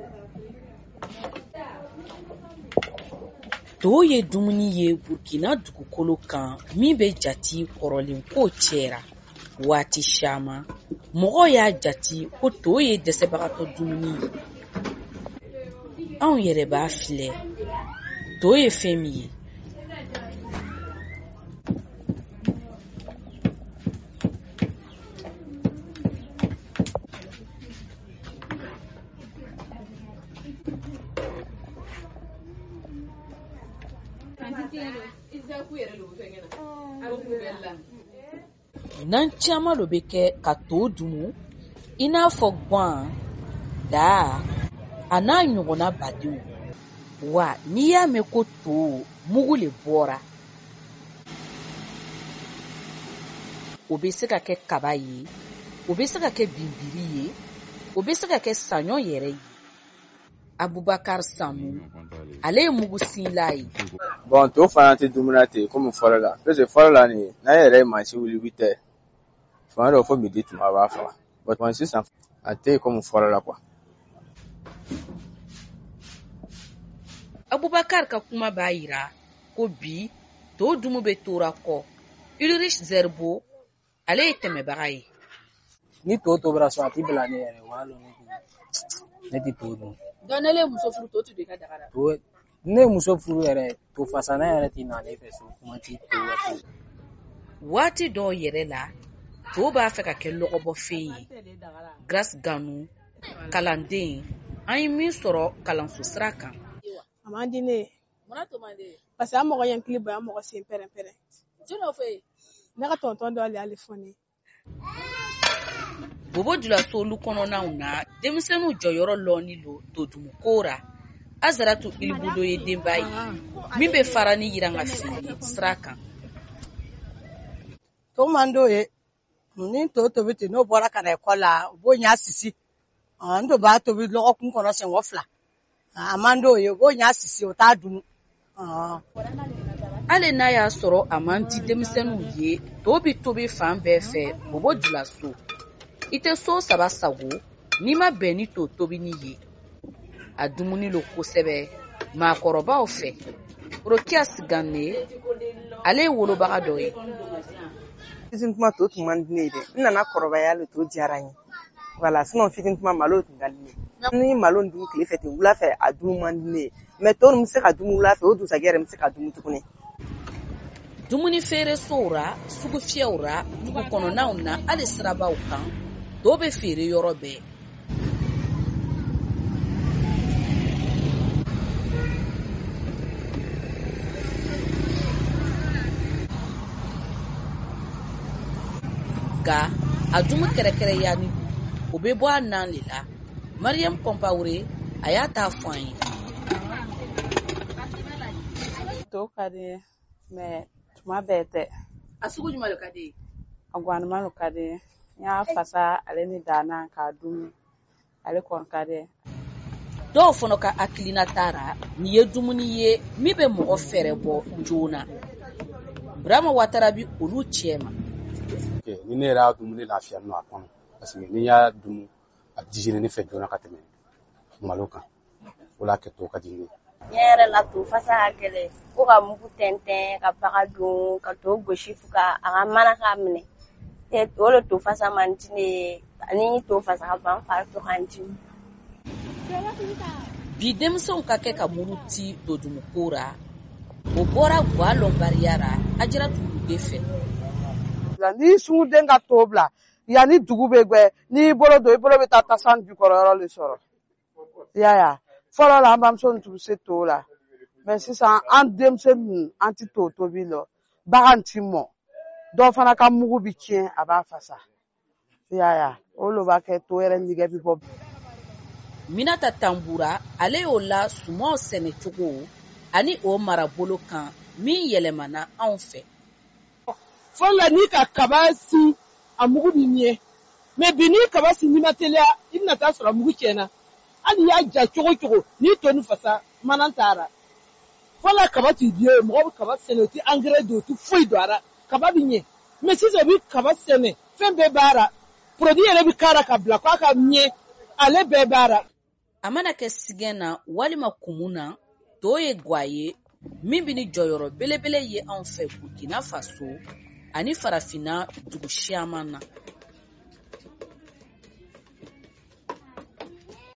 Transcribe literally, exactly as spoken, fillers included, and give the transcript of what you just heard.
To ye dumuni ye Burkina dugukolo kan min bɛ jati kɔrɔlen ko cɛra waati caman mɔgɔ y'a jati ko to ye dɛsɛbagatɔ dumuni ye. Anw yɛrɛ b'a filɛ to ye fɛn min ye. Nan caman lo bɛ kɛ ka to dumu i n'a fɔ guan, da, a n'a ɲɔgɔnna badenw. Wa n'i y'a mɛn ko to mugu le bɔra, o bɛ se ka kɛ kaba ye, o bɛ se ka kɛ binbiri ye, o bɛ se ka kɛ saɲɔ yɛrɛ ye. Abubakar Samu, ale ye mugu sinla ye. Bon, to fana tɛ dumuni ten komi fɔlɔ la. Parce que fɔlɔ la nin n'a yɛrɛ ye mansin wuli huit heures. Fana dɔ fɔ midi tuma b'a faga. Bon, sisan a tɛ yen komi fɔlɔ la quoi. Abubakar ka kuma b'a yira ko bi to dumu bɛ tora kɔ. Ulrich Zerbo, ale ye tɛmɛbaga ye. Ni to tobira so a t'i bila ne yɛrɛ wala ne tɛ to dun. Donc ne le muso furu to tu de ka daga la. To ne muso furu yɛrɛ to fasana yɛrɛ t'i na ne fɛ so kuma ti to. Waati dɔw yɛrɛ la to b'a fɛ ka kɛ lɔgɔbɔfɛn ye. Grace Ganu, kalanden, an ye min sɔrɔ kalanso sira kan. A man di ne ye. Munna to man di ye? Parce que an mɔgɔ ɲɛkili bɔ an mɔgɔ sen pɛrɛn-pɛrɛn. Jɔn fɛ yen? Ne ka tonton dɔ ale ale fɔ ne. Bobo Dioulasso olu kɔnɔnaw na denmisɛnninw jɔyɔrɔ lɔnni lo to dumu ko ra. Azaratu Ilibudo ye denba ye min bɛ fara ni yiranga fili sira kan. To man do ye ni to tobi ten n'o bɔra ka na ekɔli la o b'o ɲa sisi an do b'a tobi lɔgɔkun kɔnɔ siɲɛ fila a man do ye o b'o ɲa sisi o t'a dun. Ale n'a y'a sɔrɔ a man di denmisɛnninw ye to bi tobi fan bɛɛ fɛ Bobo Dioulasso i tɛ so saba sago n'i ma bɛn ni to tobini ye. A dumuni lo kosɛbɛ maakɔrɔbaw fɛ. Rokias Gane, ale ye wolobaga dɔ ye. Fitin kuma to tun man di ne ye dɛ. N nana kɔrɔbaya le to diyara n ye. Voilà, sinon fitin kuma malo tun ka di ne ye. Ni malo dun tile fɛ ten wula fɛ a dun man di ne ye. Mais to min bɛ se ka dun wula fɛ o dusajɛ yɛrɛ bɛ se ka dun tuguni. Dumuni feere sow ra, sugu fiyɛw ra, dugu kɔnɔnaw na hali sirabaw kan, to bɛ feere yɔrɔ bɛɛ. Ga a dumu kɛrɛkɛrɛya ni o bɛ bɔ a nan le la. Mariam Compaoré a y'a ta fɔ an ye. To ka di ye mais tuma bɛɛ tɛ. A sugu jumɛn de ka di ye? A guanima lo ka di ye. N y'a fasa ale ni dana k'a dun ale kɔni ka di ye. Dɔw fana ka hakilina taara nin ye dumuni ye min bɛ mɔgɔ fɛrɛ bɔ joona. Burama Watara bi olu cɛ ma. Ni ne yɛrɛ y'a dumuni lafiya nɔ a kɔnɔ parce que ni y'a dumu a digérer ne fɛ joona ka tɛmɛ malo kan o la kɛ to ka di ne. N yɛrɛ la to fasa ka gɛlɛn ko ka mugu tɛntɛn ka baga don ka to gosi fo ka a ka mana k'a minɛ o le to fasa man di ne ye ani to fasa ka ban fari to kan di. Bi denmisɛnw ka kɛ ka muru ti to dumu ko ra o bɔra Gwa Lɔnbariya ra Ajiratu Lude fɛ. Ni sungu den ka to bila yanni dugu bɛ gbɛ n'i bolo don i bolo bɛ taa tasan jukɔrɔ yɔrɔ le sɔrɔ. I y'a ye fɔlɔ la an bamuso tun bɛ se to la mais sisan an denmisɛnnin an tɛ to tobi la bagan ti mɔ dɔw fana ka mugu bi tiɲɛ a b'a fasa. I y'a ye o lo b'a kɛ to yɛrɛ nɛgɛ bi bɔ. Minata Tambura ale y'o la sumaw sɛnɛ cogo ani o marabolo kan min yɛlɛmana anw fɛ. Fɔlɔ ni ka kaba si a mugu bi ɲɛ mais bi ni kaba si ni ma teliya i bɛna taa sɔrɔ mugu tiɲɛna hali y'a ja cogo cogo ni to ni fasa mana taara fɔlɔ kaba t'i diye mɔgɔ bɛ kaba sɛnɛ o tɛ engrais don o tɛ foyi don a la kaba bi ɲɛ mais sisan u bɛ kaba sɛnɛ fɛn bɛɛ b'a la produit yɛrɛ bɛ k'a la ka bila k'a ka ɲɛ ale bɛɛ b'a la. a mana kɛ sigɛn na walima kumun na, to ye gwa ye min bi ni jɔyɔrɔ belebele ye anw fɛ Burkina Faso ani farafinna dugu siaman na.